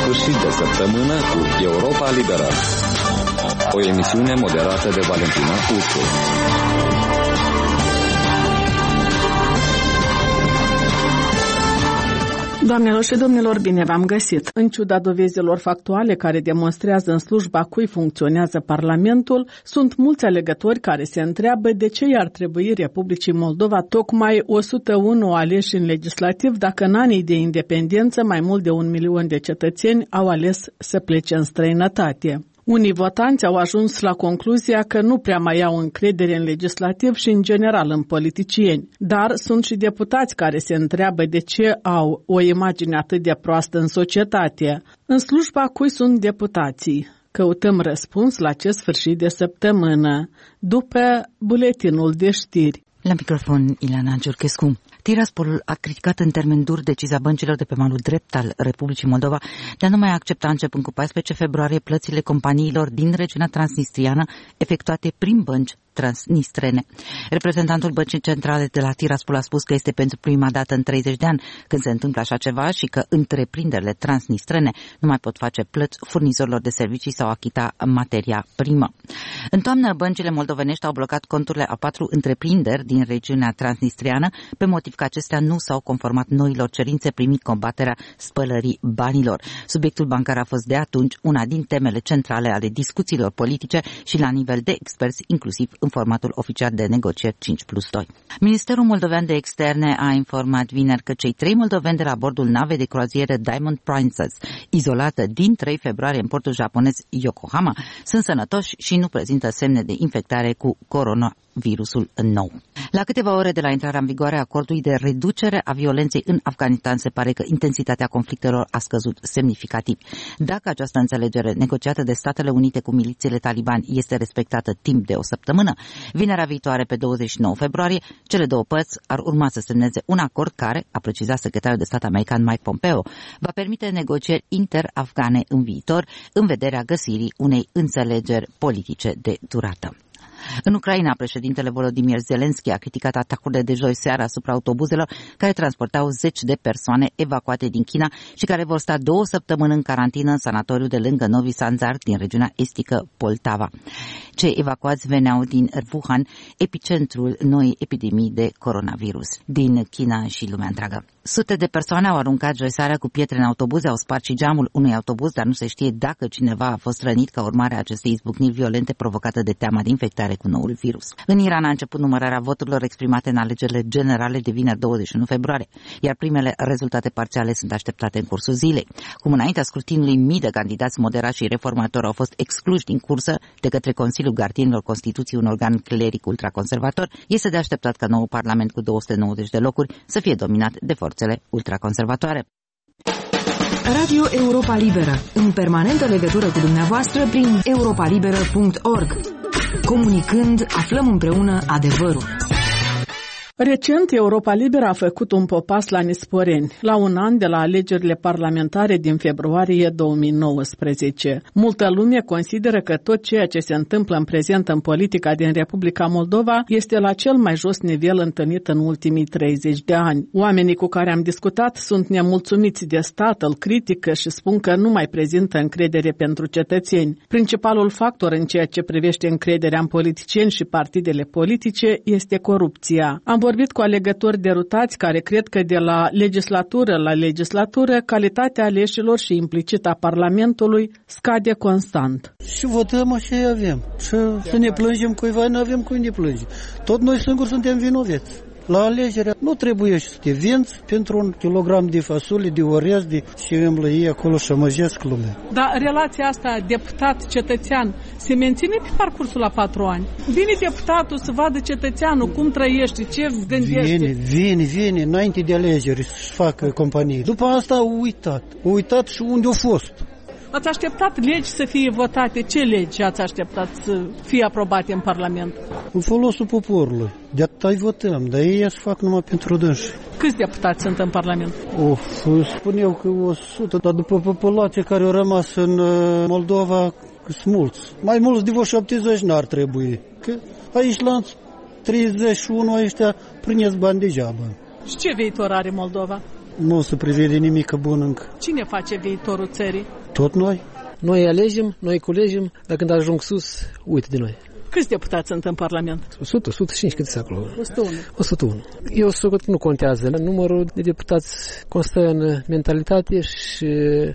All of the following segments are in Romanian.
sfârșit de săptămână cu Europa Liberă. O emisiune moderată de Valentina Pușu. Doamnelor și domnilor, bine v-am găsit! În ciuda dovezilor factuale care demonstrează în slujba cui funcționează Parlamentul, sunt mulți alegători care se întreabă de ce i-ar trebui Republicii Moldova tocmai 101 aleși în legislativ dacă în anii de independență mai mult de 1 milion de cetățeni au ales să plece în străinătate. Unii votanți au ajuns la concluzia că nu prea mai au încredere în legislativ și în general în politicieni, dar sunt și deputați care se întreabă de ce au o imagine atât de proastă în societate. În slujba cui sunt deputații? Căutăm răspuns la acest sfârșit de săptămână, după buletinul de știri. La microfon, Ileana Giurchescu. Tiraspolul a criticat în termeni duri decizia băncilor de pe malul drept al Republicii Moldova de a nu mai accepta începând cu 14 februarie plățile companiilor din regiunea transnistriană efectuate prin bănci transnistrene. Reprezentantul Băncii Centrale de la Tiraspol a spus că este pentru prima dată în 30 de ani când se întâmplă așa ceva și că întreprinderile transnistrene nu mai pot face plăți furnizorilor de servicii sau achita materia primă. În toamnă, băncile moldovenești au blocat conturile a 4 întreprinderi din regiunea transnistriană pe motiv că acestea nu s-au conformat noilor cerințe primind combaterea spălării banilor. Subiectul bancar a fost de atunci una din temele centrale ale discuțiilor politice și la nivel de experți, inclusiv în formatul oficial de negocieri 5+2. Ministerul Moldovean de Externe a informat vineri că cei 3 moldoveni de la bordul navei de croazieră Diamond Princess, izolată din 3 februarie în portul japonez Yokohama, sunt sănătoși și nu prezintă semne de infectare cu coronavirusul nou. La câteva ore de la intrarea în vigoare a acordului de reducere a violenței în Afganistan, se pare că intensitatea conflictelor a scăzut semnificativ. Dacă această înțelegere negociată de Statele Unite cu milițiile Taliban este respectată timp de o săptămână, vinerea viitoare, pe 29 februarie, cele două părți ar urma să semneze un acord care, a precizat secretarul de stat american Mike Pompeo, va permite negocieri inter-afgane în viitor, în vederea găsirii unei înțelegeri politice de durată. În Ucraina, președintele Volodymyr Zelensky a criticat atacurile de joi seara asupra autobuzelor care transportau 10 de persoane evacuate din China și care vor sta 2 săptămâni în carantină în sanatoriul de lângă Novi Sanzar din regiunea estică Poltava. Cei evacuați veneau din Wuhan, epicentrul noii epidemii de coronavirus din China și lumea întreagă. Sute de persoane au aruncat joi seara cu pietre în autobuze, au spart și geamul unui autobuz, dar nu se știe dacă cineva a fost rănit ca urmare a acestei izbucniri violente provocate de teama de infectare cu noul virus. În Iran a început numărarea voturilor exprimate în alegerile generale de vineri 21 februarie, iar primele rezultate parțiale sunt așteptate în cursul zilei. Cum înaintea scrutinului, mii de candidați moderați și reformatori au fost excluși din cursă de către Consiliul Gardienilor Constituției, un organ cleric ultraconservator, este de așteptat ca noul parlament cu 290 de locuri să fie dominat de forțele ultraconservatoare. Radio Europa Liberă, în permanentă legătură cu dumneavoastră prin europalibera.org. Comunicând, aflăm împreună adevărul. Recent, Europa Liberă a făcut un popas la Nisporeni, la un an de la alegerile parlamentare din februarie 2019. Multă lume consideră că tot ceea ce se întâmplă în prezent în politica din Republica Moldova este la cel mai jos nivel întâlnit în ultimii 30 de ani. Oamenii cu care am discutat sunt nemulțumiți de stat, îl critică și spun că nu mai prezintă încredere pentru cetățeni. Principalul factor în ceea ce privește încrederea în politicieni și partidele politice este corupția. Am vorbit cu alegători derutați care cred că de la legislatură la legislatură calitatea aleșilor și implicit a Parlamentului scade constant. Și votăm așa avem. Și să ne plângem cuiva, nu avem cui ne plânge. Tot noi singuri suntem vinovați. La alegere nu trebuie să te vinți pentru 1 kilogram de fasole, de orez, și îmblă ei acolo și măjesc lumea. Dar relația asta deputat-cetățean se menține pe parcursul la 4 ani. Vine deputatul să vadă cetățeanul cum trăiește, ce gândește. Vine, înainte de alegeri să facă companie. După asta au uitat și unde au fost. Ați așteptat legi să fie votate? Ce legi ați așteptat să fie aprobate în Parlament? În folosul poporului. De atât votăm, dar ei să fac numai pentru dânsi. Câți deputați sunt în Parlament? Spun eu că 100, dar după populația care a rămas în Moldova, sunt mulți. Mai mulți de 70 n-ar trebui. Că aici la 31 ăștia prânesc bani degeaba. Și ce viitor are Moldova? nu se prevede nimic bun încă. Cine face viitorul țării? Tot noi. Noi alegem, noi culegem, dar când ajung sus, uite de noi. Câți deputați sunt în Parlament? 100, 105, cât sunt acolo? 101. 101. Eu sunt că nu contează. Numărul de deputați constă în mentalitate și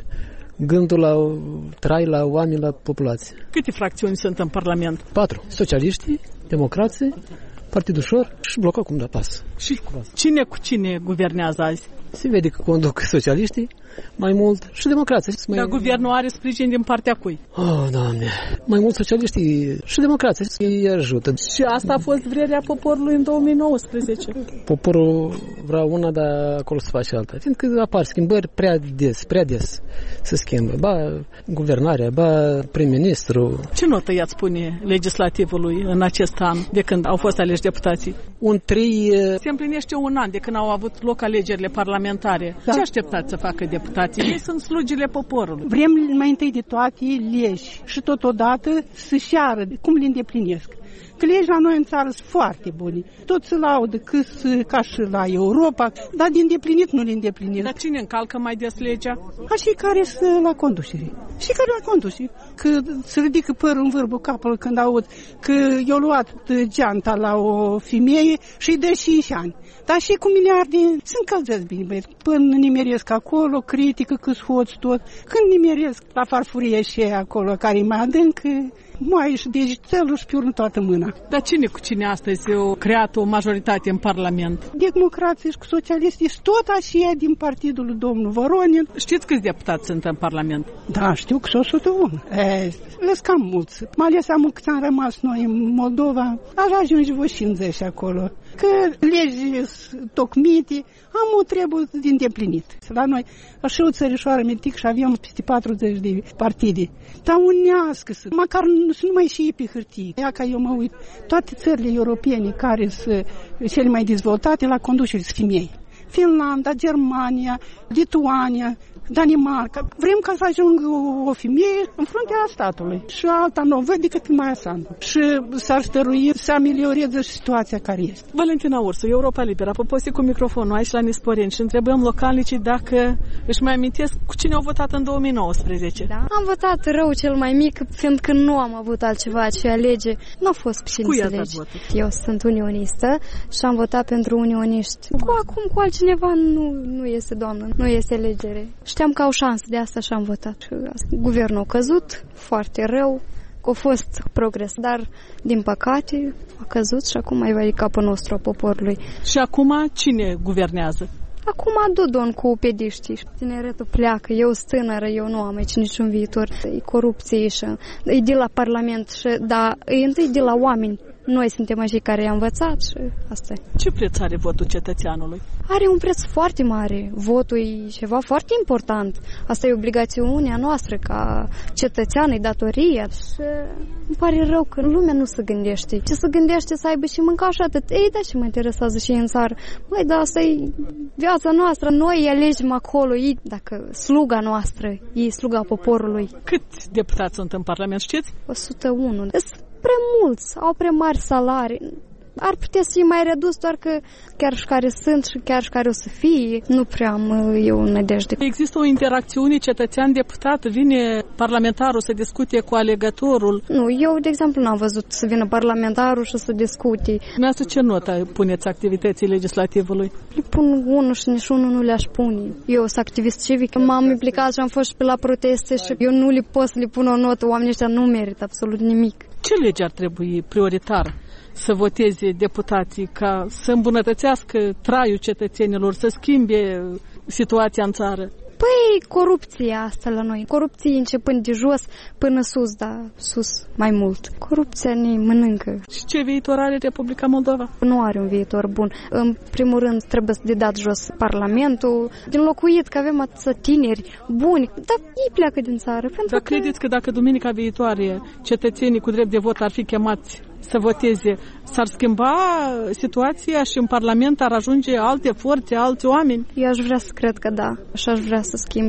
gândul la trai, la oameni, la populație. Câte fracțiuni sunt în Parlament? 4. Socialiștii, democrații, Partidul Ușor și blocul acum de pas. Și cine cu cine guvernează azi? Se vede că conduc socialiștii mai mult și democrații. Dar guvernul are sprijin din partea cui? Oh, Doamne! Mai mult socialiștii și democrații îi ajută. Și asta a fost vrerea poporului în 2019. Poporul vrea una, dar acolo se face alta. Fiindcă apar schimbări prea des se schimbă. Ba guvernarea, ba prim-ministru. Ce notă i-ați pune legislativului în acest an de când au fost aleși deputații? Un 3. Se împlinește un an de când au avut loc alegerile parlamentare. Da. Ce așteptați să facă deputații? Ei sunt slugile poporului. Vrem mai întâi de toate legi și totodată să-și ară cum le îndeplinesc. Că legile la noi în țară sunt foarte bune. Tot se laudă ca și la Europa, dar de îndeplinit nu le îndeplinesc. Dar cine încalcă mai des legea? Cei care sunt la conducere. Și care la conducere. Că se ridică părul în vârbul capului când aud că i-a luat geanta la o femeie și îi dă 5 ani. Dar și cu miliarde se încălzesc bine, băieți. Până nimeresc acolo, critică că-s hoți tot. Când nimeresc la farfurie și acolo, care e mai adâncă, mai și deci țelul și piurnă toată mâna. Dar cine cu cine astăzi au creat o majoritate în Parlament? Democrații și cu socialiștii și tot așa din partidul lui domnul Voronin. Știți câți deputați sunt în Parlament? Da, știu că sunt 101. Le-s cam mulți. Mai ales am cât am rămas noi în Moldova, aș ajunge vă 50 acolo. Că legi tocmite, am o treabă de îndeplinit. La noi, așa o țărișoară mitic și avem peste 40 de partide. Dar unească să, măcar să nu mai și pe hârtie. Ea ca eu mă uit, toate țările europene care sunt cele mai dezvoltate la conducere sunt femei. Finlanda, Germania, Lituania, Danemarca. Vrem ca să ajungă o femeie în fruntea statului. Și alta nu văd decât Maia Sandu. Și s-ar stărui să amelioreze situația care este. Valentina Ursu, Europa Liberă, poposi cu microfonul aici la Nisporeni și întrebăm localnicii dacă își mai amintesc cu cine au votat în 2019. Da? Am votat rău cel mai mic, fiindcă nu am avut altceva ce alege. Nu a fost cine să alege. Eu sunt unionistă și am votat pentru unioniști. Acum cu altcineva nu este, doamnă, nu este alegere. Știam că au șanse, de asta și am votat. Guvernul a căzut foarte rău, că a fost progres, dar din păcate a căzut și acum mai va de capul nostru a poporului. Și acum cine guvernează? Acum Dodon cu pediștii. Tineretul pleacă, eu sunt tânără, eu nu am aici niciun viitor. E corupție și e de la Parlament, dar e întâi de la oameni. Noi suntem cei care i-am învățat și asta e. Ce preț are votul cetățeanului? Are un preț foarte mare. Votul e ceva foarte important. Asta e obligațiunea noastră ca cetățean, e datoria. Și îmi pare rău că lumea nu se gândește. Ce se gândește să aibă și mânca și atât. Ei, da, ce mă interesează și în țară. Măi, da, asta e viața noastră. Noi alegem acolo. Ei, dacă sluga noastră, e sluga poporului. Câți deputați sunt în Parlament, știți? 101. Prea mulți, au prea mari salarii. Ar putea să fie mai redus, doar că chiar și care sunt și chiar și care o să fie, nu prea am eu nădejde. Există o interacțiune cetățean-deputat? Vine parlamentarul să discute cu alegătorul? Nu, eu, de exemplu, n-am văzut să vină parlamentarul și să discute. Dumneavoastră ce notă puneți activității legislativului? Le pun 1 și nici 1 nu le-aș pune. Eu sunt activist civic, m-am implicat și am fost și pe la proteste și eu nu le pot să le pun o notă. Oamenii ăștia nu merită absolut nimic. Ce lege ar trebui prioritar să voteze deputații ca să îmbunătățească traiul cetățenilor, să schimbe situația în țară? Păi, corupția asta la noi. Corupție începând de jos până sus, dar sus mai mult. Corupția ne mănâncă. Și ce viitor are Republica Moldova? Nu are un viitor bun. În primul rând trebuie să dat jos Parlamentul, din locuit, că avem atâția tineri buni, dar ei pleacă din țară. Dar credeți că dacă duminica viitoare cetățenii cu drept de vot ar fi chemați să voteze, s-ar schimba situația și în Parlament ar ajunge alte forțe, alți oameni? Eu aș vrea să cred că da, și aș vrea să schimbi.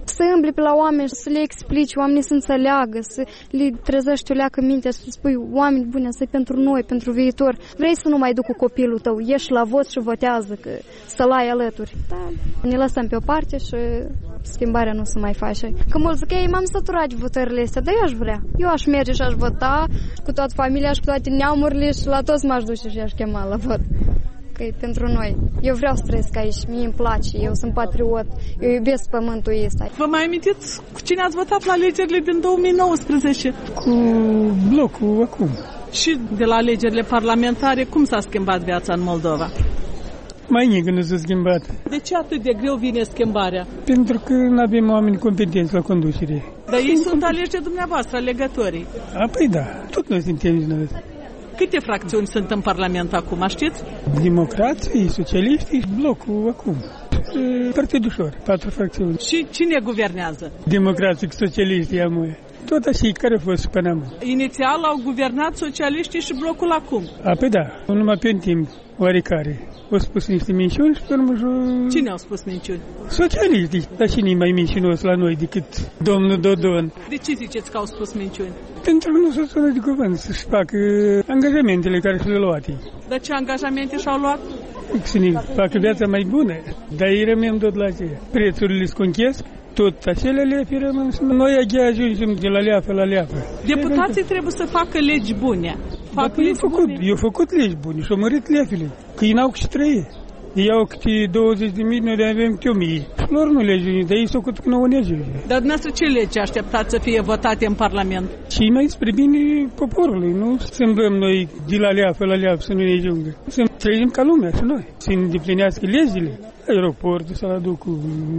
Să îmbli pe la oameni, să le explici, oamenii să înțeleagă, să le trezești o leacă mintea și să spui oameni buni, asta e pentru noi, pentru viitor. Vrei să nu mai duc cu copilul tău, ieși la vot și votează, că să-l ai alături. Da, ne lăsăm pe o parte și schimbarea nu se mai face. Că mulți zic, ei, m-am săturat de votările astea, dar eu aș vrea. Eu aș merge și aș vota cu toată familia și cu toate neamurile și la toți m-aș duce și aș chema la vot. Că e pentru noi. Eu vreau să trăiesc aici, mie îmi place, eu sunt patriot, eu iubesc pământul ăsta. Vă mai amintiți cu cine ați votat la alegerile din 2019? Cu blocul acum. Și de la alegerile parlamentare, cum s-a schimbat viața în Moldova? Mai nici nu s-a schimbat. De ce atât de greu vine schimbarea? Pentru că nu avem oameni competenți la conducere. Dar ei sunt aleși de dumneavoastră, alegătorii. Păi da, tot noi suntem din noi. Câte fracțiuni sunt în Parlament acum, știți? Democrații, socialiștii și blocul acum. Partid ușor, 4 fracțiuni. Și cine guvernează? Democrații, socialiștii, amui. Tot așa, care a fost până acum? Inițial au guvernat socialiștii și blocul acum. Păi da, numai pe un timp oarecare. Au spus niște minciuni și pe urmă... Cine au spus minciuni? Socialiștii. Dar cine e mai mincinos la noi decât domnul Dodon? De ce ziceți că au spus minciuni? Pentru că nu se sună de cuvânt să-și facă angajamentele care și le luate. Dar ce angajamente și-au luat? Să ne facă viața mai bună. Dar ei rămân tot la aceea. Prețurile se conchesc, tot acele leafe rămân. Noi ajungem de la leafă la leafă. Deputații trebuie să facă legi bune. Eu făcut legi bune și au mărit leafele. Că ei n-au câte trăie. Ei au câte 20.000, noi avem câte 1.000. Lor nu legi, dar ei s-au făcut că nouă ne ajunge. Dar dumneavoastră ce legi așteptați să fie votate în Parlament? Și mai spre bine poporului, nu? Să îmblăm noi de la leafă la leafă să nu ne ajungă. Să trăim ca lumea și noi. Să îndeplinească legile. Aeroportul să-l aducă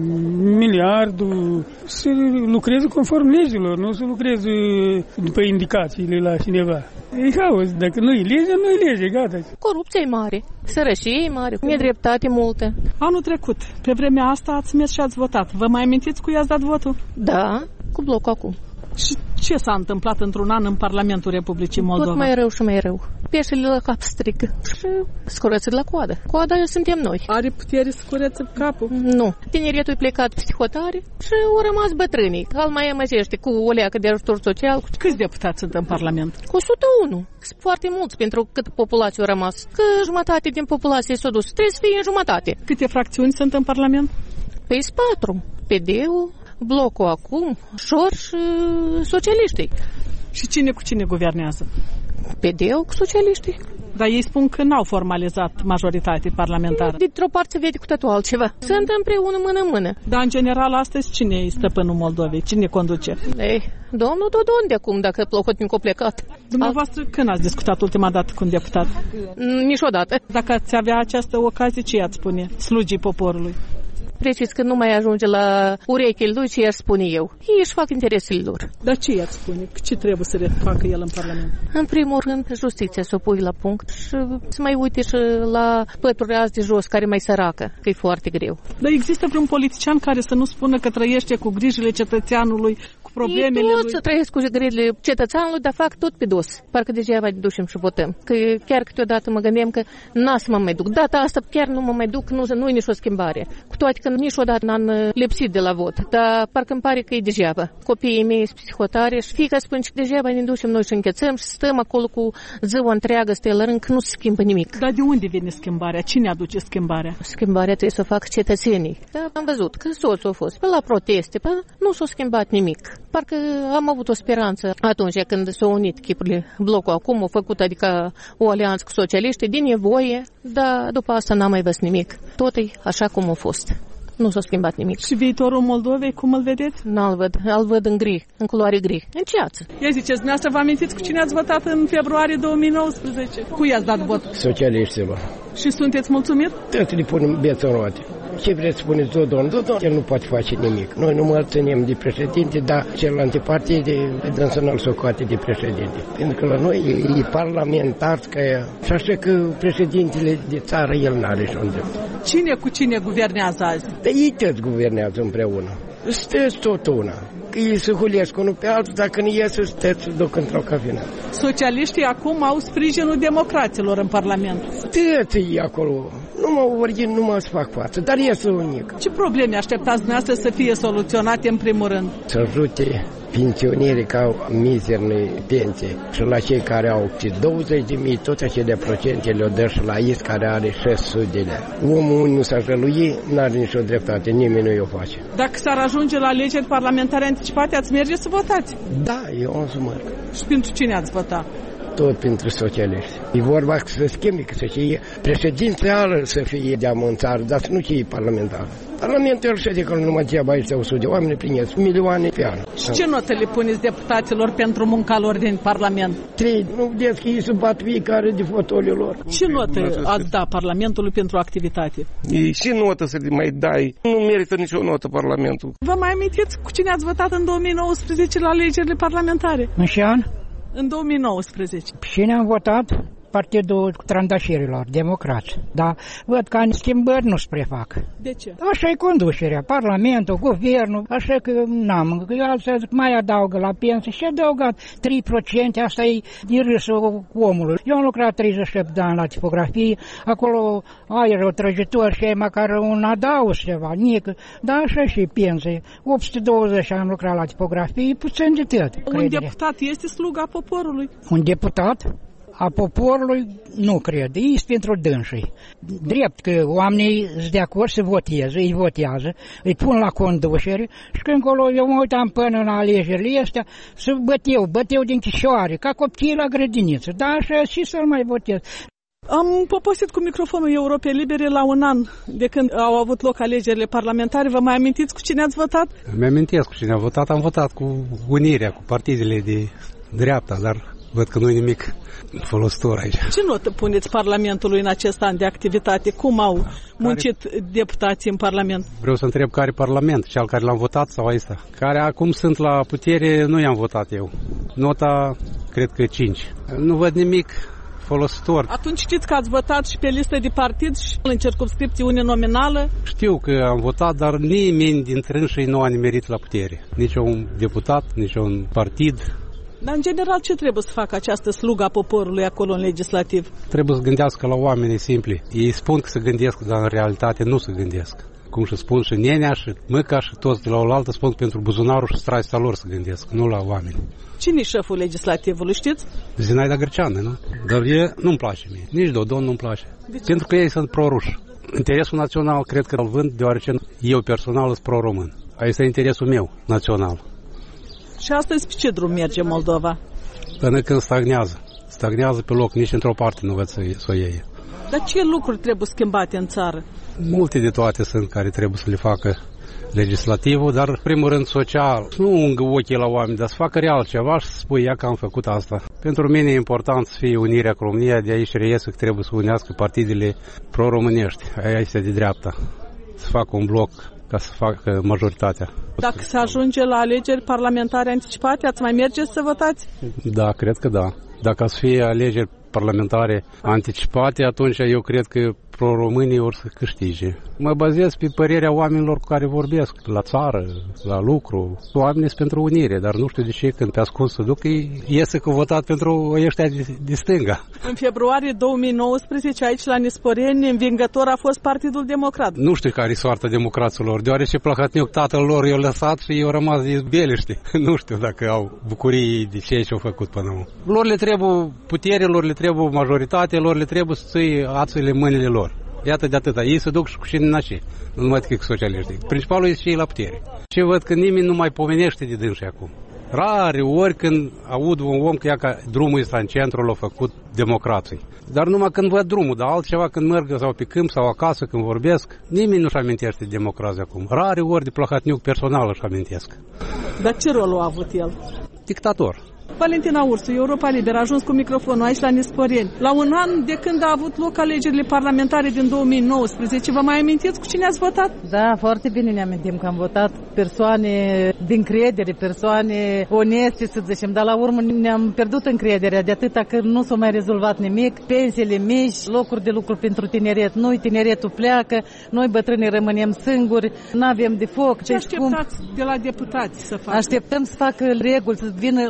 miliardul, să lucreze conform legilor, nu să lucreze după indicațiile la cineva. E haos, dacă nu e lege, nu e lege, gata. Corupția e mare, sărășie e mare, nedreptate multă. Anul trecut, pe vremea asta ați mers și ați votat. Vă mai amintiți cu i-ați dat votul? Da, cu blocul acum. Și ce s-a întâmplat într-un an în Parlamentul Republicii Moldova? Tot mai rău și mai rău. Peșele la cap strigă și scurăță de la coadă. Coada suntem noi. Are putere să curețe capul? Nu. Tineretul e plecat psihotare și au rămas bătrânii. Al mai amăzește cu o leacă de ajutor social. Câți deputați sunt în Parlament? 101. Sunt foarte mulți pentru cât populație a rămas. Că jumătate din populație s-a dus. Trebuie să fie în jumătate. Câte fracțiuni sunt în Parlament? Păi 4. PD-ul, blocul acum, șor și socialiștii. Și cine cu cine guvernează? PD-ul cu socialiștii. Dar ei spun că n-au formalizat majoritate parlamentară. Dintr-o parte se vede cu totul altceva. Sunt împreună mână-mână. Dar în general astăzi cine e stăpânul Moldovei? Cine conduce? Ei, domnul Dodon de acum, dacă Plahotnic a plecat. Dumneavoastră când ați discutat ultima dată cu un deputat? Niciodată. Dacă ați avea această ocazie, ce i-ați spune slugii poporului? Precis că nu mai ajunge la urechile lui ce i-aș spune eu. Ei își fac interesele lor. Dar ce i-ați spune? Ce trebuie să facă el în Parlament? În primul rând, justiția să o pui la punct și să mai uite și la pături azi de jos, care mai săracă, că e foarte greu. Dar există vreun politician care să nu spună că trăiește cu grijile cetățeanului, cu problemele lui? Toți trăiesc cu grijile cetățeanului, dar fac tot pe dos. Parcă degeaba ne ducem și votăm. Că chiar câteodată mă gândeam că n-a să mă mai duc. Data asta chiar nu mă mai duc, nu e nicio schimbare. Cu toate că niciodată n-am lipsit de la vot, dar parcă îmi pare că e degeaba. Copiii mei sunt psihotare și fiica spune că degeaba ne ducem noi și închețăm și stăm acolo cu ziua întreagă, stă la rând, că nu se schimbă nimic. Dar de unde vine schimbarea? Cine aduce schimbarea? Schimbarea trebuie să o facă cetățenii. Da, am văzut că soțul a fost pe la proteste, nu s-a schimbat nimic. Parcă am avut o speranță atunci când s-au unit chipurile blocul acum, au făcut adică o alianță cu socialiștii din nevoie, dar după asta n-am mai văzut nimic. Tot e așa cum a fost. Nu s-a schimbat nimic. Și viitorul Moldovei, cum îl vedeți? Nu-l văd. Îl văd în gri, în culoare gri, în ceață. Ia ziceți, dumneavoastră vă amintiți cu cine ați votat în februarie 2019? Cui i-ați dat vot? Socialiștii, bă. Și sunteți mulțumit? Tot le punem beță în roate. Ce vreți să spuneți, Dodon? Dodon, el nu poate face nimic. Noi nu mă ținem de președinte, dar celelalte partide de dânsă nu-l socoate de președinte. Pentru că la noi e parlamentar, și așa că președintele de țară, el n-are și unde. Cine cu cine guvernează azi? Dar ei toți guvernează împreună. Sunteți tot una. Că ei se hulesc unul pe altul, dacă nu iese, sunteți să duc într-o cafină. Socialiștii acum au sprijinul democraților în Parlament. Toți ei acolo. Nu mă fac față, dar este unic. Ce probleme așteptați dumneavoastră să fie soluționate în primul rând? Să ajute pensionierii ca au mizerne pensie și la cei care au 20.000, tot acele procente le-o dă și la IS care are 600 de lei. Omul nu s-a jălui, n-are nicio dreptate, nimeni nu i-o face. Dacă s-ar ajunge la alegeri parlamentare anticipate, ați merge să votați? Da, eu am să merg. Și pentru cine ați vota? Tot pentru socialiști. E vorba că să schimbe, că să fie președințială să fie de-amă în țară, dar nu ce e parlamentar. Parlamentul șede că numai degeaba aici 100 de oameni primesc milioane pe an. Și ce notă le puneți deputaților pentru munca lor din Parlament? 3. Nu vedeți că ei se bat fiecare de fotoliul lor. Ce notă ați da Parlamentului pentru activitate? Și notă să le mai dai. Nu merită nicio notă Parlamentul. Vă mai amintiți cu cine ați votat în 2019 la alegerile parlamentare? În ce an? În 2019. Cine am votat? Partidul Trandașirilor, democrați. Dar văd că schimbări nu se prefac. De ce? Așa e conducerea, Parlamentul, Guvernul, așa că n-am. Altfel mai adaugă la pensie și adăugat 3%, asta e din râsul omului. Eu am lucrat 37 de ani la tipografie, acolo ai răutrăjitor și ai măcar un adaus ceva, nică, dar așa și pensie. 820 am lucrat la tipografie, puțin de tot. Un deputat este sluga poporului? Un deputat? A poporului nu cred, e pentru dânsii. Drept că oamenii sunt de acord să voteze, îi votează, îi pun la conducere și când acolo eu mă uitam până la alegerile astea să băteau din chișoare, ca copiii la grădiniță, dar așa și să-l mai votez. Am poposit cu microfonul Europei Libere la un an de când au avut loc alegerile parlamentare. Vă mai amintiți cu cine ați votat? Mi-amintesc cu cine am votat. Am votat cu Unirea, cu partidele de dreapta, dar văd că nu e nimic folositor aici. Ce notă puneți Parlamentului în acest an de activitate? Cum au muncit deputații în Parlament? Vreau să întreb care Parlament, cel care l-am votat sau ăsta? Care acum sunt la putere, nu i-am votat eu. Nota, cred că 5. Nu văd nimic folositor. Atunci știți că ați votat și pe listă de partid și în circumscripție uninominală? Știu că am votat, dar nimeni dintre înșii nu a nimerit la putere. Nici un deputat, nici un partid. Dar în general ce trebuie să facă această slugă a poporului acolo în legislativ? Trebuie să gândească la oamenii simpli. Ei spun că se gândesc, dar în realitate nu se gândesc. Cum și spun și nenea și măca și toți de la oaltă spun că pentru buzunarul și straista lor se gândesc, nu la oameni. Cine e șeful legislativului, știți? Zinaida Greceană, nu? Dar nu-mi place mie, nici Dodon nu-mi place. Pentru că ei sunt pro-ruși. Interesul național cred că îl vând deoarece eu personal sunt pro-român. Aici este interesul meu național. Și astăzi pe ce drum merge Moldova? Până când stagnează. Stagnează pe loc, nici într-o parte nu văd să o iei. Dar ce lucruri trebuie schimbate în țară? Multe de toate sunt care trebuie să le facă legislativul, dar în primul rând social. Nu ungă ochii la oameni, dar să facă real ceva și să spui, ia că am făcut asta. Pentru mine e important să fie unirea cu România, de aici reiese că trebuie să unească partidele pro-românești, aia este de dreapta. Să facă un bloc ca să facă majoritatea. Dacă se ajunge la alegeri parlamentare anticipate, ați mai merge să votați? Da, cred că da. Dacă să fie alegeri parlamentare anticipate, atunci eu cred că pro-românii or să câștige. Mă bazez pe părerea oamenilor cu care vorbesc, la țară, la lucru. Oamenii sunt pentru unire, dar nu știu de ce când pe ascuns să duc, iese că votat pentru ăștia de stânga. În februarie 2019, aici la Nisporeni, învingător a fost Partidul Democrat. Nu știu care e soarta democraților, deoarece Plahotniuc, tatăl lor, i-a lăsat și i-au rămas izbeliști. Nu știu dacă au bucurii de ce și-au făcut până acum. Lor le trebuie putere, lor le trebuie majoritate, lor le trebuie să ții ațurile mâinile lor. Iată de atâta. Ei se duc și cu cine nașe. Nu numai decât cu socialiștii. Principalul este și ei la putere. Și văd că nimeni nu mai pomenește de dânsii acum. Rare ori când aud un om că ia ca drumul ăsta în centru l-a făcut democrații. Dar numai când văd drumul, dar altceva când merg sau pe câmp sau acasă când vorbesc, nimeni nu-și amintește de democrație acum. Rare ori de Plahotniuc personal își amintesc. Dar ce rol a avut el? Dictator. Valentina Ursu, Europa Liberă, a ajuns cu microfonul aici la Nisporeni. La un an de când a avut loc alegerile parlamentare din 2019, vă mai amintiți cu cine ați votat? Da, foarte bine ne amintim că am votat persoane din credere, persoane oneste, să zicem, dar la urmă ne-am pierdut încrederea de atâta că nu s-a mai rezolvat nimic, pensiile mici, locuri de lucru pentru tineret, noi tineretul pleacă, noi bătrânii rămânem singuri, nu avem de foc. Ce așteptați de la deputați să facă? Așteptăm să facă reguli, să vină la locul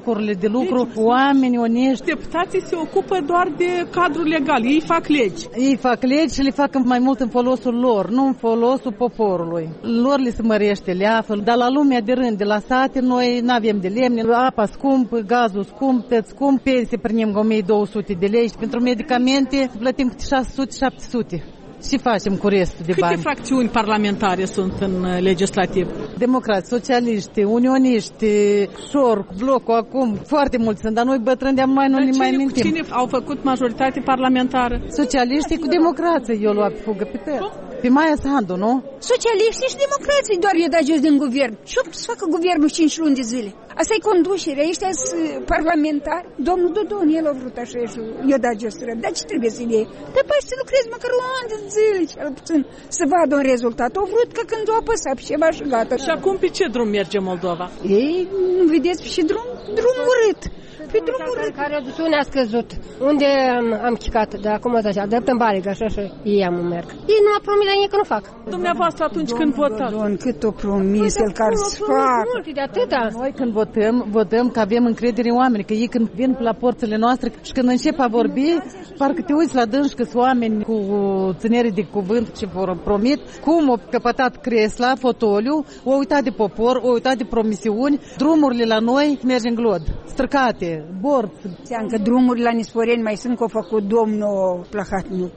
locurile de lucru, oameni onești. Deputații se ocupă doar de cadrul legal, ei fac legi. Ei fac legi și le fac mai mult în folosul lor, nu în folosul poporului. Lor le se mărește leafă, dar la lumea de rând, de la sate, noi nu avem de lemne, apa scump, gazul scump, tăți scump, pensii primim 1200 de lei și pentru medicamente plătim 600-700. Ce facem cu restul de bani? Câte fracțiuni parlamentare sunt în legislativ? Democrați, socialiști, unioniști, șor, blocul acum, foarte mulți sunt, dar noi bătrâni de mai nu ne mai mintim. Cine au făcut majoritate parlamentară? Socialiștii cu democrație, eu luat pe fugă pe tăi. Pe Maia Sandu, nu? Socialiștii și democrații doar i-o da jos din guvern. Și să facă guvernul 5 luni de zile. Asta e conducerea, ăștia sunt parlamentari. Domnul Dodon, el a vrut așa și i-o da jos. Dar ce trebuie să-i dea? Dar poate să lucrezi măcar un an de zile, cel puțin, să vadă un rezultat. Au vrut că când o apăsat pe ceva și gata. Și acum pe ce drum merge Moldova? Ei, nu vedeți și drum urât. Pe drumul care a scăzut. Unde am chicat de acum așa, de în Bariga și așa, ei am merg. Ei nu m-a promis la ei că nu fac. Dumneavoastră atunci când votați? Cât o promis el care să facă. De atâta. Noi când votăm că avem încredere în oameni, că ei când vin la porțile noastre și când încep a vorbi, parcă te uiți la dânși că sunt oameni cu ținere de cuvânt ce vor promit, cum au căpătat cresla, fotoliu, o uitat de popor, o uitat de promisiuni, drumurile la noi merg în glod, străcate. Bord. Că drumurile la Nisporeni mai sunt că au făcut domnul Plahatniuc.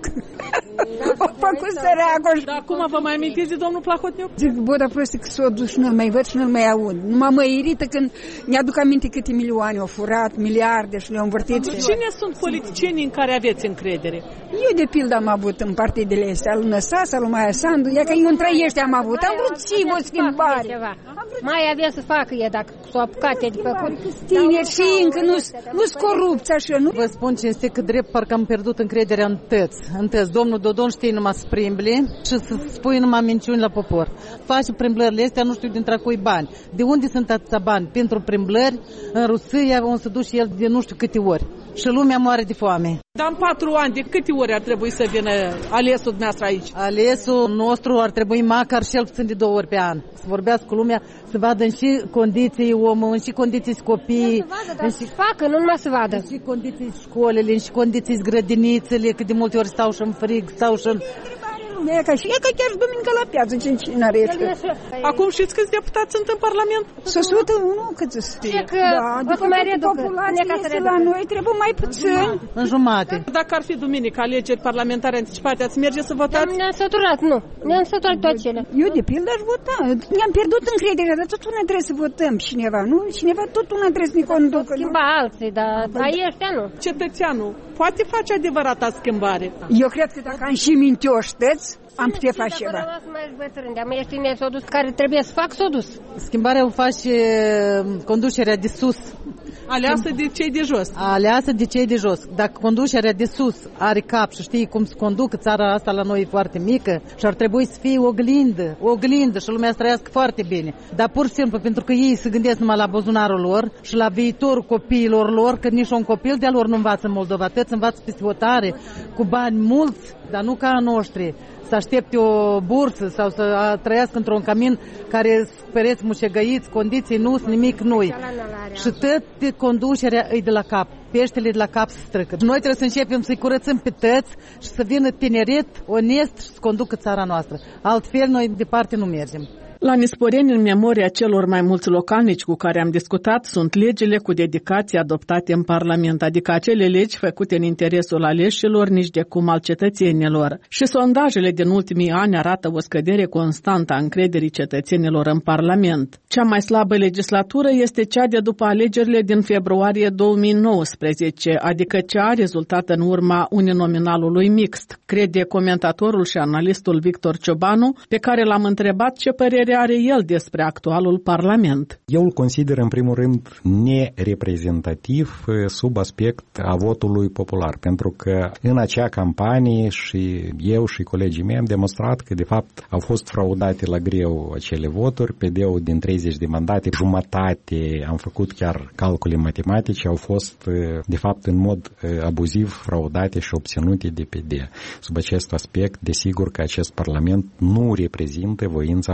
Au făcut săracul. Dar acum vă mai amintiți de domnul Plahotniuc? Zic, bă, dar prost că s-o dus și nu-l mai văd și nu-l mai aud. Numai mă irită când mi-aduc aminte câte milioane au furat, miliarde și le-au învârtit. Cine sunt politicienii în care aveți încredere? Eu de pildă am avut în partidele astea, al lui Năsasa, al lui Maia Sandu, ia că eu între ei am avut. Am vrut o schimbare. Mai avea să facă ea dacă s-o apucat de făcut. Tineri și încă nu-s corupți așa, nu? Vă spun cinste că drept parcă am pierdut încrederea în tăți. Domnul Dodon știe numai să primbli și să spui numai minciuni la popor. Face primblările astea, nu știu dintre cui bani. De unde sunt atâția bani? Pentru primblări, în Rusia, unde se duce el de nu știu câte ori. Și lumea moare de foame. Dar în 4 ani, de câte ori ar trebui să vină alesul dumneavoastră aici? Alesul nostru ar trebui măcar cel puțin de 2 ori pe an. Să vorbească cu lumea, să vadă în și condiții omul, în și condiții copiii. Să facă, nu numai să vadă. În și condiții școlile, în și condiții grădinițele, că de multe ori stau și în frig, stau și în... E ca chiar și duminică la piață, cine are este. Acum știți câți deputați sunt în Parlament? 101, cât să după mai reducă. La noi trebuie mai puțin. În jumate. Dacă ar fi duminică alegeri parlamentare anticipate, ați merge să votați? Ne-am săturat, nu. Ne-am săturat toate cele. Eu de pildă aș vota. Ne-am pierdut încrederea, dar tot una trebuie să votăm cineva, nu? Cineva tot una trebuie să ne conducă. Schimba alții, dar ăștia nu. Cetățeanul poate face adevărata schimbare. Eu cred că dacă am și mintioștăți, am putea face ceva. S-o dus, care trebuie să fac, s-o dus. Schimbarea o face conducerea de sus. Aleasă de cei de jos. Aleasă de cei de jos. Dacă conducerea de sus are cap și știe cum să conducă, țara asta la noi e foarte mică și ar trebui să fie oglindă și lumea să trăiască foarte bine. Dar pur și simplu, pentru că ei se gândesc numai la buzunarul lor și la viitorul copiilor lor, că nici un copil de-a lor nu învață în Moldova, toți învață pe hotare, cu bani mulți, dar nu ca a noștri. Să aștepte o bursă sau să trăiască într-un camin care pereți mușegăiți, condiții nu sunt nimic noi. Și tot conducerea e de la cap. Peștele de la cap se străcă. Noi trebuie să începem să-i curățăm pe tăți și să vină tineret, onest și să conducă țara noastră. Altfel noi departe nu mergem. La Nisporeni, în memoria celor mai mulți localnici cu care am discutat, sunt legile cu dedicație adoptate în Parlament, adică acele legi făcute în interesul aleșilor, nici de cum al cetățenilor. Și sondajele din ultimii ani arată o scădere constantă a încrederii cetățenilor în Parlament. Cea mai slabă legislatură este cea de după alegerile din februarie 2019, adică cea rezultată în urma uninominalului mixt, crede comentatorul și analistul Victor Ciobanu, pe care l-am întrebat ce părere are el despre actualul Parlament. Eu îl consider în primul rând nereprezentativ sub aspect a votului popular, pentru că în acea campanie și eu și colegii mei am demonstrat că de fapt au fost fraudate la greu acele voturi, PD-ul din 30 de mandate, jumătate, am făcut chiar calcule matematice, au fost de fapt în mod abuziv fraudate și obținute de PD. Sub acest aspect, desigur că acest Parlament nu reprezintă voința poporului.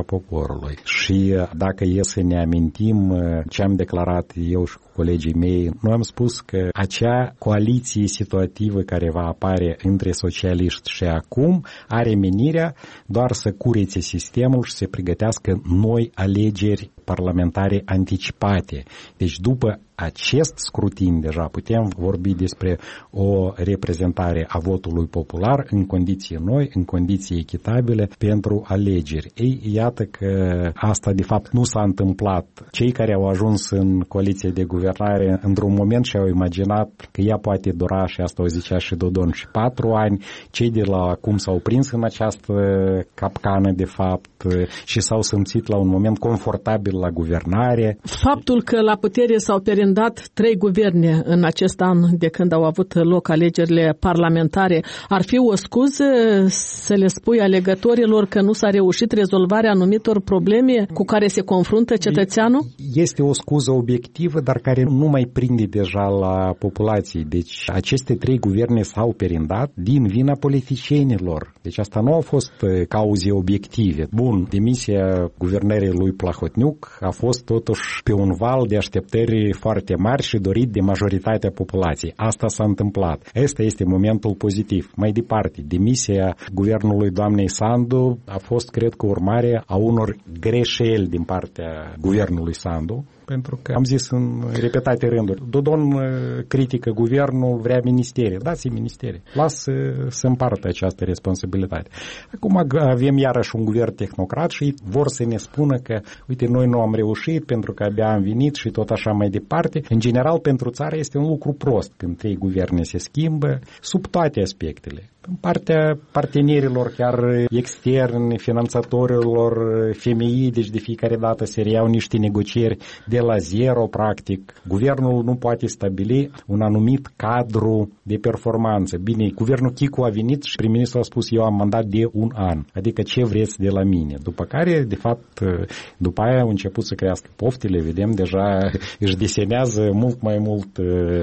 poporului. Și dacă e să ne amintim ce am declarat eu și cu colegii mei, noi am spus că acea coaliție situativă care va apare între socialiști și acum are menirea doar să curețe sistemul și să pregătească noi alegeri parlamentare anticipate. Deci după acest scrutin deja putem vorbi despre o reprezentare a votului popular în condiții noi, în condiții echitabile pentru alegeri. Ei, iată că asta de fapt nu s-a întâmplat. Cei care au ajuns în coaliție de guvernare într-un moment și-au imaginat că ea poate dura, și asta o zicea și Dodon, și 4 ani. Cei de la acum s-au prins în această capcană de fapt și s-au simțit la un moment confortabil la guvernare. Faptul că la putere s-au perindat 3 guverne în acest an de când au avut loc alegerile parlamentare, ar fi o scuză să le spui alegătorilor că nu s-a reușit rezolvarea anumitor probleme cu care se confruntă cetățeanul? Este o scuză obiectivă, dar care nu mai prinde deja la populație. Deci aceste 3 guverne s-au perindat din vina politicienilor. Deci asta nu au fost cauze obiective. Bun, demisia guvernării lui Plahotniuc a fost totuși pe un val de așteptări foarte mari și dorit de majoritatea populației. Asta s-a întâmplat. Asta este momentul pozitiv. Mai departe, demisia guvernului doamnei Sandu a fost, cred că, urmare a unor greșeli din partea guvernului Sandu, pentru că am zis în repetate rânduri, Dodon critică guvernul, vrea ministerie. Dați-i ministerie. Lasă să împartă această responsabilitate. Acum avem iarăși un guvern tehnocrat și vor să ne spună că, uite, noi nu am reușit pentru că abia am venit și tot așa mai departe. În general, pentru țară este un lucru prost când 3 guverne se schimbă sub toate aspectele. În partea partenerilor chiar externi, finanțatorilor, FMI, deci de fiecare dată se reiau niște negocieri de la zero, practic. Guvernul nu poate stabili un anumit cadru de performanță. Bine, guvernul Chicu a venit și prim-ministrul a spus, eu am mandat de 1 an, adică ce vreți de la mine. După care, de fapt, după aia au început să crească poftele, vedem, deja își desenează mult mai mult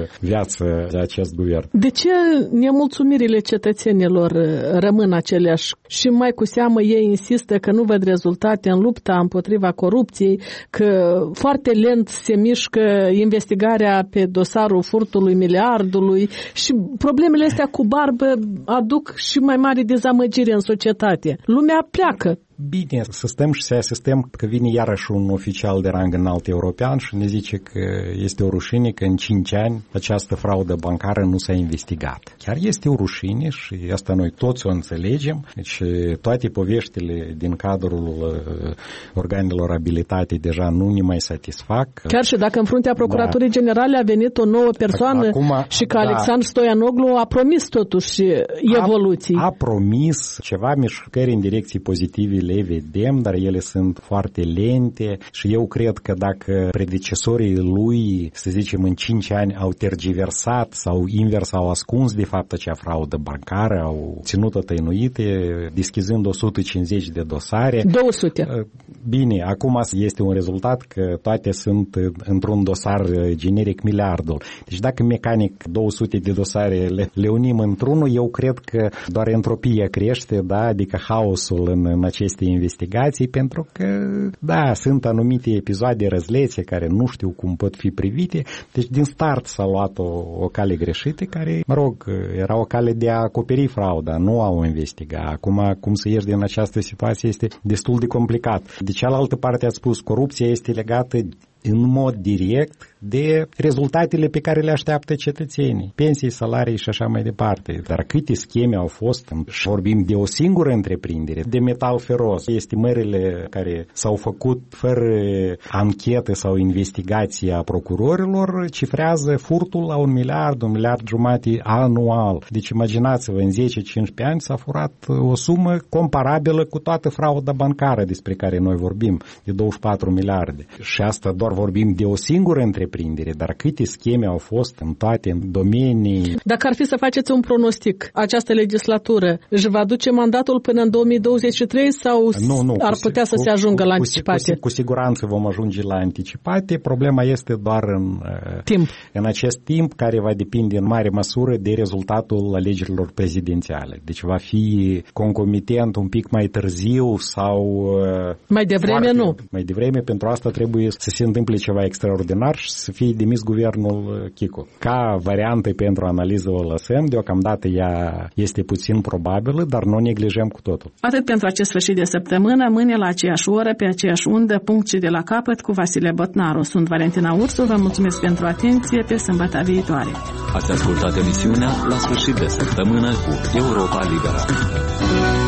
viață de acest guvern. De ce nemulțumirile cetățenilor rămân aceleași și mai cu seamă ei insistă că nu văd rezultate în lupta împotriva corupției, că foarte lent se mișcă investigarea pe dosarul furtului miliardului și problemele astea cu barbă aduc și mai mare dezamăgire în societate. Lumea pleacă. Bine, să stăm și să asistăm că vine iarăși un oficial de rang înalt european și ne zice că este o rușine că în 5 ani această fraudă bancară nu s-a investigat. Chiar este o rușine și asta noi toți o înțelegem. Deci toate poveștile din cadrul organelor abilitate deja nu ne mai satisfac. Chiar și dacă în fruntea Procuraturii Generale a venit o nouă persoană și că Alexandru Stoianoglu a promis totuși evoluții. A promis ceva mișcări în direcții pozitive, le vedem, dar ele sunt foarte lente și eu cred că dacă predecesorii lui, să zicem, în 5 ani au tergiversat sau invers au ascuns de fapt acea fraudă bancară, au ținut-o tăinuite, deschizând 150 de dosare. 200. Bine, acum este un rezultat că toate sunt într-un dosar generic miliardul. Deci dacă mecanic 200 de dosare le unim într-unul, eu cred că doar entropia crește, da? Adică haosul în aceste investigații, pentru că, da, sunt anumite episoade răzlețe care nu știu cum pot fi privite, deci din start s-a luat o cale greșită care, mă rog, era o cale de a acoperi frauda, nu a o investiga. Acum, cum să ieși din această situație este destul de complicat. De cealaltă parte ați spus, corupția este legată în mod direct de rezultatele pe care le așteaptă cetățenii, pensii, salarii și așa mai departe. Dar câte scheme au fost, și vorbim de o singură întreprindere, de metal feros, estimările care s-au făcut fără anchetă sau investigație a procurorilor, cifrează furtul la 1 miliard, 1,5 miliarde anual. Deci imaginați-vă, în 10-15 ani s-a furat o sumă comparabilă cu toată frauda bancară despre care noi vorbim, de 24 miliarde. Și asta doar vorbim de o singură întreprindere. întreprindere, dar câte scheme au fost în toate domenii. Dacă ar fi să faceți un pronostic, această legislatură își va duce mandatul până în 2023 sau ar putea să se ajungă la anticipate? Cu siguranță vom ajunge la anticipate. Problema este doar în acest timp, care va depinde în mare măsură de rezultatul alegerilor prezidențiale. Deci va fi concomitent un pic mai târziu sau... Mai devreme nu. Mai devreme, pentru asta trebuie să se întâmple ceva extraordinar și să fie demis guvernul Chicu. Ca variantă pentru analiză o lăsăm, deocamdată ea este puțin probabilă, dar nu o neglijăm cu totul. Atât pentru acest sfârșit de săptămână, mâine la aceeași oră, pe aceeași undă, punct și de la capăt, cu Vasile Botnaru. Sunt Valentina Ursu, vă mulțumesc pentru atenție, pe sâmbătă viitoare. Ați ascultat emisiunea La sfârșit de săptămână cu Europa Liberă.